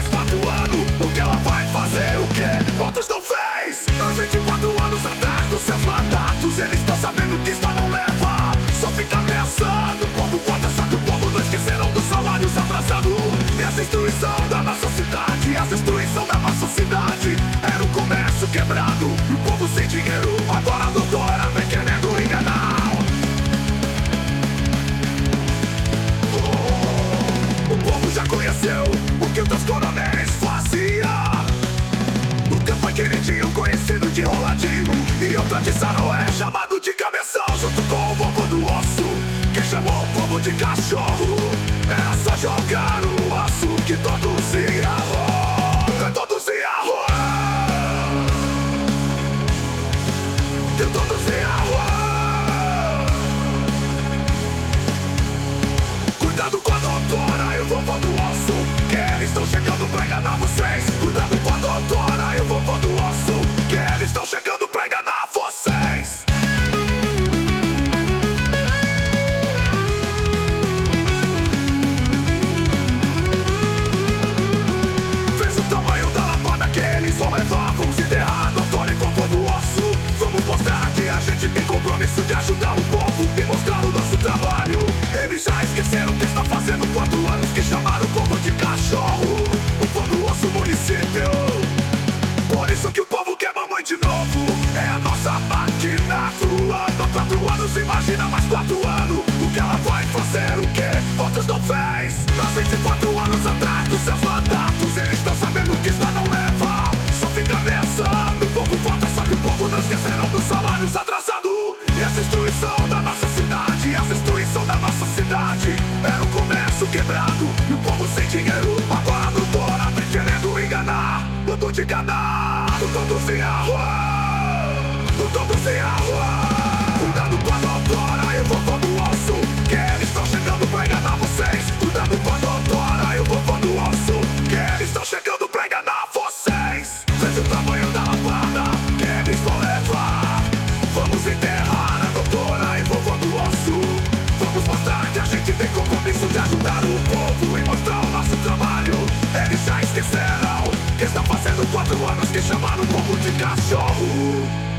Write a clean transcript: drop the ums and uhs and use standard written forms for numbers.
mais 4 anos. O que ela vai fazer, o que outros não fez? Há 24 anos atrás dos seus mandatos, eles estão sabendo que isso não leva. Só fica ameaçando, o povo vota, só que o povo não esqueceram dos salários atrasados. E a destruição da nossa cidade, a destruição da nossa cidade. Era o comércio quebrado, o povo sem dinheiro. Agora a doutora vem querendo enganar. O povo já conheceu o que os teus coronéis faziam. O teu foi queridinho, conhecido de roladinho, e outra de Saroé, chamado de cabeção. Junto com o vovô do osso, que chamou o povo de cachorro. Era só jogar o aço que todos iam. Todos iam. Que todos iam. Cuidado com a doutora e o vovô do osso, que eles estão chegando pra enganar vocês. Cuidado com a doutora e o vovô do osso, que eles estão chegando pra enganar vocês. Fez o tamanho da lapada que eles vão levar. Vamos enterrar a doutora e o vovô do osso. Vamos mostrar que a gente tem compromisso de ajudar o povo e mostrar o nosso trabalho. Eles já esqueceram o que está fazendo 4 anos que chamaram o povo de cachorro. O povo do osso município. Por isso que o povo quer mamãe de novo. É a nossa máquina atuando há 4 anos, imagina mais 4 anos. O que ela vai fazer, o que outros não fez? Há 24 anos atrás dos seus mandatos, eles estão sabendo que isso não leva. Só fica ameaçando, o povo vota, só que o povo não esqueceram dos salários atrasados. E a destruição da nossa cidade, a destruição da nossa cidade. Era o comércio quebrado e o povo sem dinheiro. Agora a doutora vem querendo enganar. Mandou te enganar. Todos sem a rua, todos sem a rua. Cuidado com a doutora e o vovô do osso, que eles estão chegando pra enganar vocês. Cuidado com a doutora e o vovô do osso, que eles estão chegando pra enganar vocês. Veja o tamanho da lapada que eles vão levar. Vamos enterrar a doutora e vovô do osso. Vamos mostrar que a gente tem compromisso de ajudar o povo e mostrar o nosso trabalho. Eles já esqueceram que estão fazendo 4 anos que chamaram o povo de cachorro.